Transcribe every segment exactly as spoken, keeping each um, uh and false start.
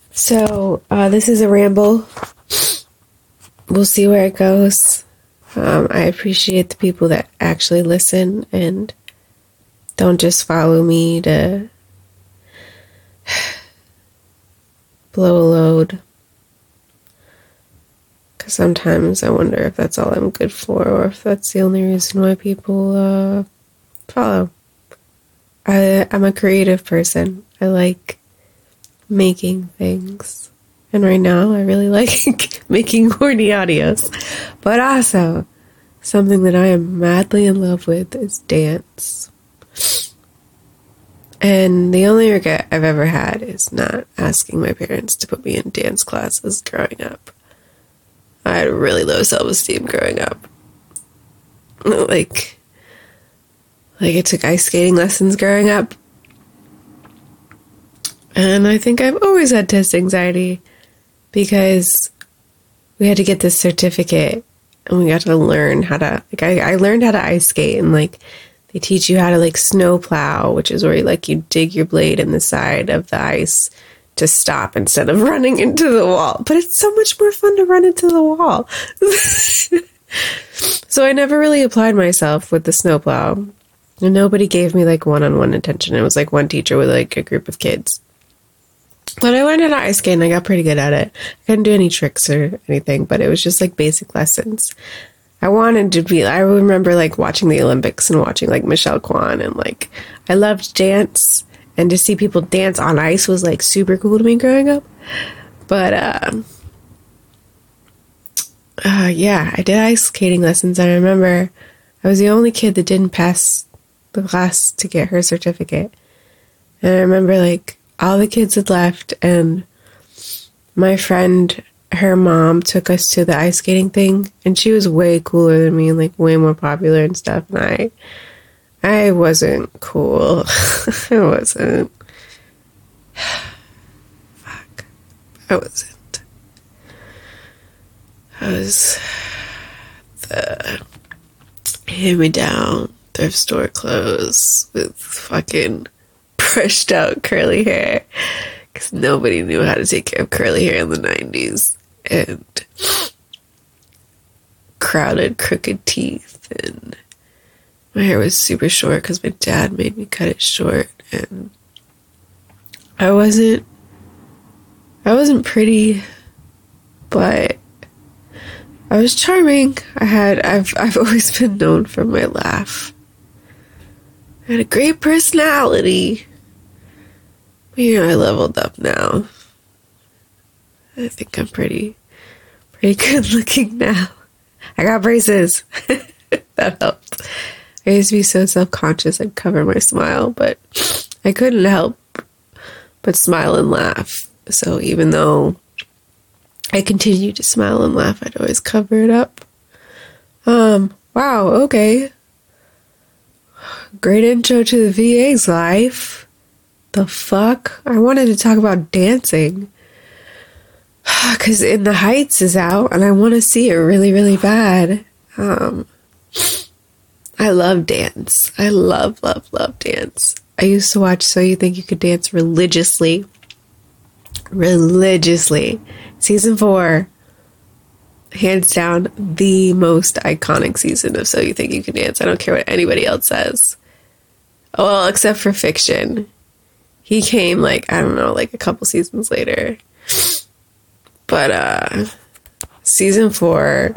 So, uh, this is a ramble. We'll see where it goes. Um, I appreciate the people that actually listen and don't just follow me to blow a load. Because sometimes I wonder if that's all I'm good for, or if that's the only reason why people uh, follow. I, I'm a creative person. I like making things. And right now, I really like making horny audios. But also, something that I am madly in love with is dance. And the only regret I've ever had is not asking my parents to put me in dance classes growing up. I had really low self-esteem growing up. Like, like I took ice skating lessons growing up. And I think I've always had test anxiety because we had to get this certificate and we got to learn how to, like, I, I learned how to ice skate, and, like, they teach you how to, like, snow plow, which is where, you, like, you dig your blade in the side of the ice to stop instead of running into the wall. But it's so much more fun to run into the wall. So I never really applied myself with the snow plow. And nobody gave me, like, one-on-one attention. It was, like, one teacher with, like, a group of kids. But I learned how to ice skate and I got pretty good at it. I couldn't do any tricks or anything, but it was just like basic lessons. I wanted to be, I remember like watching the Olympics and watching like Michelle Kwan, and like I loved dance, and to see people dance on ice was like super cool to me growing up. But uh, uh, yeah, I did ice skating lessons. I remember I was the only kid that didn't pass the class to get her certificate. And I remember like all the kids had left, and my friend, her mom, took us to the ice skating thing, and she was way cooler than me and like way more popular and stuff. And I, I wasn't cool. I wasn't. Fuck. I wasn't. I was the hand-me-down thrift store clothes with fucking brushed out curly hair, because nobody knew how to take care of curly hair in the nineties, and crowded crooked teeth, and my hair was super short because my dad made me cut it short, and I wasn't I wasn't pretty, but I was charming. I had I've I've always been known for my laugh. I had a great personality. You know, I leveled up now. I think I'm pretty, pretty good looking now. I got braces. That helped. I used to be so self-conscious I'd cover my smile, but I couldn't help but smile and laugh. So even though I continued to smile and laugh, I'd always cover it up. Um, wow, okay. Great intro to the V A's life. The fuck? I wanted to talk about dancing. Because In the Heights is out, and I want to see it really, really bad. Um, I love dance. I love, love, love dance. I used to watch So You Think You Could Dance religiously. Religiously. Season four, hands down, the most iconic season of So You Think You Can Dance. I don't care what anybody else says. Well, except for Fiction. He came, like, I don't know, like a couple seasons later. But, uh, season four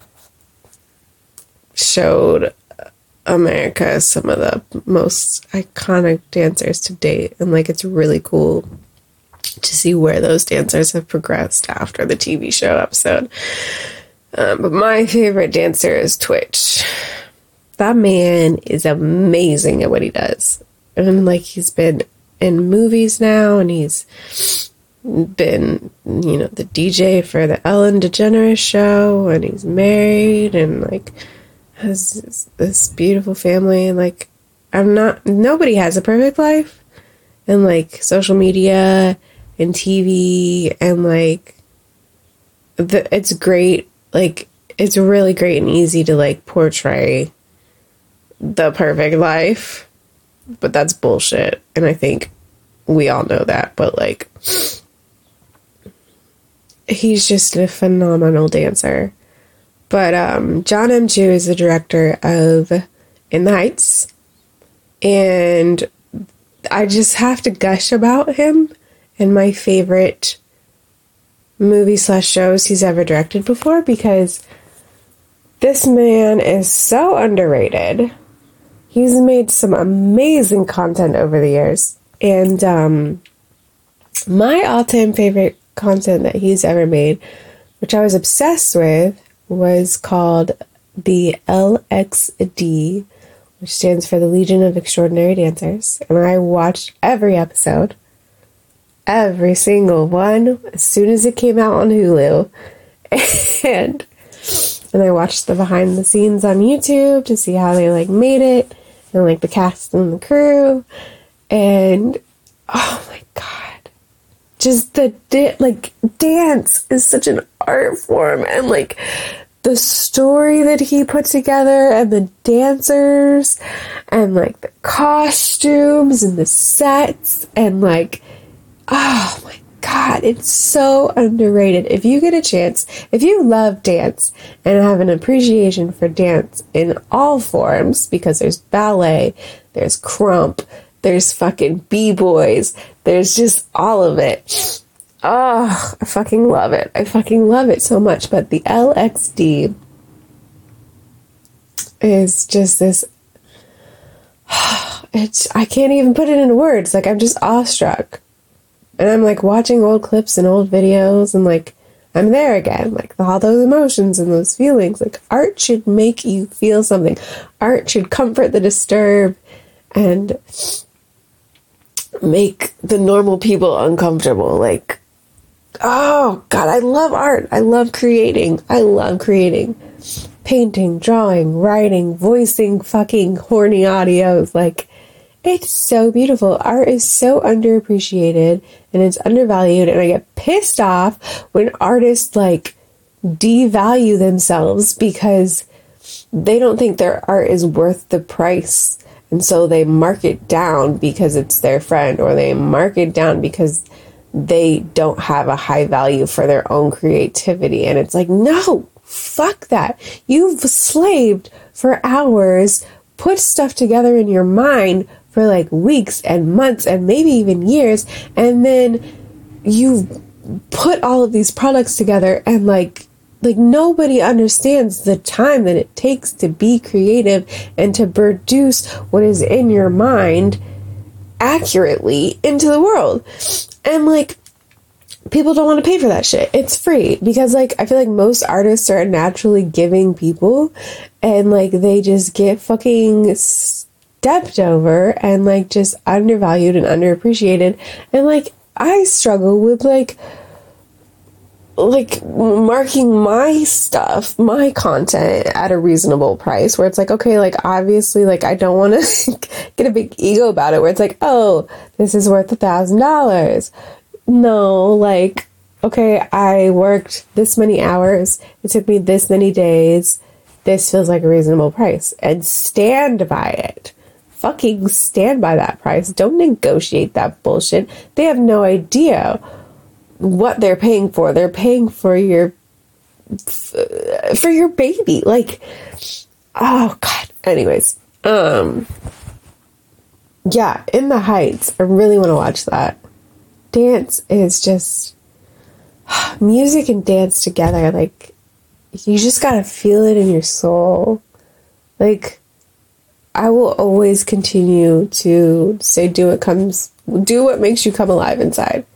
showed America some of the most iconic dancers to date. And, like, it's really cool to see where those dancers have progressed after the T V show episode. Um, but my favorite dancer is Twitch. That man is amazing at what he does. And, like, he's been in movies now, and he's been, you know, the D J for the Ellen DeGeneres show, and he's married, and, like, has this, this beautiful family, and, like, I'm not, nobody has a perfect life, and, like, social media and T V, and, like, the, it's great, like, it's really great and easy to, like, portray the perfect life. But that's bullshit. And I think we all know that. But, like, he's just a phenomenal dancer. But um, John M. Chu is the director of In the Heights, and I just have to gush about him and my favorite movie slash shows he's ever directed before, because this man is so underrated. He's made some amazing content over the years, and um, my all-time favorite content that he's ever made, which I was obsessed with, was called the L X D, which stands for the Legion of Extraordinary Dancers. And I watched every episode, every single one, as soon as it came out on Hulu. And and I watched the behind the scenes on YouTube to see how they like made it, and like the cast and the crew. And oh my god, just the da- like dance is such an art form, and like the story that he put together, and the dancers, and like the costumes and the sets, and like, oh my god, it's so underrated. If you get a chance, if you love dance and have an appreciation for dance in all forms, because there's ballet, there's krump, there's fucking b-boys, there's just all of it. Oh, I fucking love it. I fucking love it so much. But the L X D is just this, it's, I can't even put it into words. Like, I'm just awestruck. And I'm like watching old clips and old videos, and like, I'm there again. Like, all those emotions and those feelings. Like, art should make you feel something. Art should comfort the disturbed and make the normal people uncomfortable. Like, oh god, I love art. I love creating. I love creating. Painting, drawing, writing, voicing fucking horny audios. Like, it's so beautiful. Art is so underappreciated and it's undervalued, and I get pissed off when artists like devalue themselves because they don't think their art is worth the price, and so they mark it down because it's their friend, or they mark it down because they don't have a high value for their own creativity. And it's like, no, fuck that. You've slaved for hours, put stuff together in your mind for like weeks and months and maybe even years, and then you put all of these products together, and like like nobody understands the time that it takes to be creative and to produce what is in your mind accurately into the world. And like, people don't want to pay for that shit. It's free because like, I feel like most artists are naturally giving people, and like they just get fucking stepped over and like just undervalued and underappreciated. And like, I struggle with like like marking my stuff, my content at a reasonable price, where it's like, okay, like obviously like I don't want to get a big ego about it, where it's like, oh, this is worth a thousand dollars. No, like, okay, I worked this many hours, it took me this many days, this feels like a reasonable price, and stand by it. Fucking stand by that price. Don't negotiate that bullshit. They have no idea what they're paying for. They're paying for your for your baby. Like, oh god. Anyways, um yeah, In the Heights. I really want to watch that. Dance is just music and dance together. Like, you just gotta feel it in your soul. Like, I will always continue to say, do what comes, do what makes you come alive inside.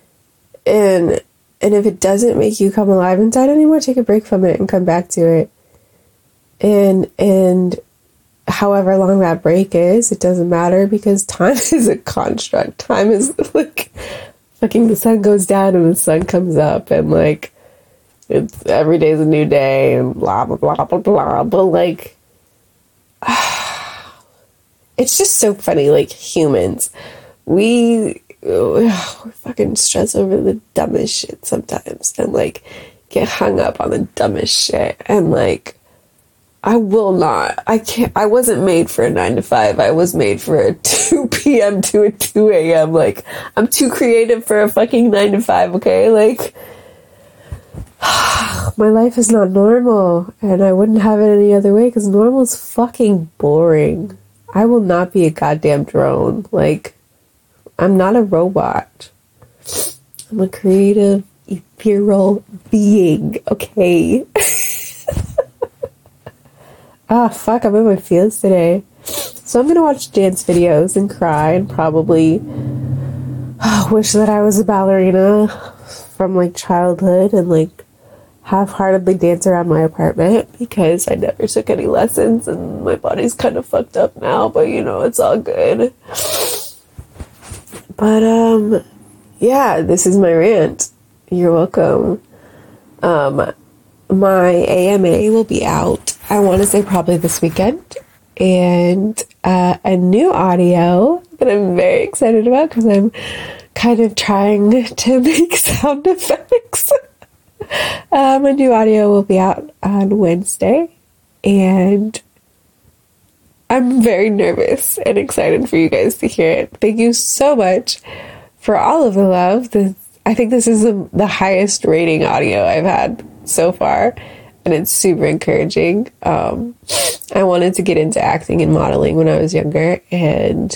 And and if it doesn't make you come alive inside anymore, take a break from it and come back to it. And and however long that break is, it doesn't matter, because time is a construct. Time is like fucking the sun goes down and the sun comes up, and like it's every day's a new day and blah blah blah blah blah. But like, it's just so funny. Like, humans, we. We're fucking stress over the dumbest shit sometimes, and like get hung up on the dumbest shit. And like, I will not, I can't, I wasn't made for a nine to five. I was made for a two p.m. to a two a.m. Like, I'm too creative for a fucking nine to five. Okay. Like, my life is not normal, and I wouldn't have it any other way because normal is fucking boring. I will not be a goddamn drone. Like, I'm not a robot. I'm a creative, ethereal being, okay? Ah, fuck, I'm in my feels today. So I'm gonna watch dance videos and cry and probably oh, wish that I was a ballerina from, like, childhood and, like, half-heartedly dance around my apartment because I never took any lessons and my body's kind of fucked up now, but, you know, it's all good. But, um, yeah, this is my rant. You're welcome. Um, my A M A will be out, I want to say probably this weekend, and uh, a new audio that I'm very excited about because I'm kind of trying to make sound effects. um, a new audio will be out on Wednesday, and I'm very nervous and excited for you guys to hear it. Thank you so much for all of the love. This, I think this is the, the highest rating audio I've had so far, and it's super encouraging. Um, I wanted to get into acting and modeling when I was younger, and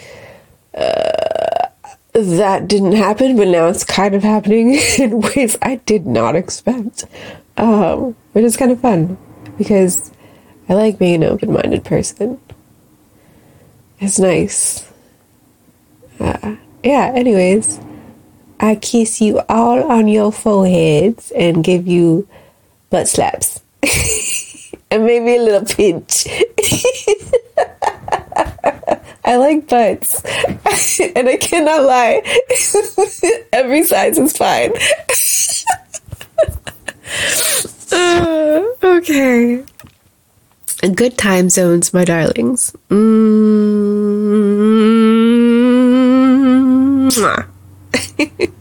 uh, that didn't happen, but now it's kind of happening in ways I did not expect, um, which is kind of fun, because I like being an open-minded person. It's nice. Uh, yeah, anyways, I kiss you all on your foreheads and give you butt slaps. And maybe a little pinch. I like butts. And I cannot lie. Every size is fine. uh, okay. Good time zones, my darlings. Mm-hmm.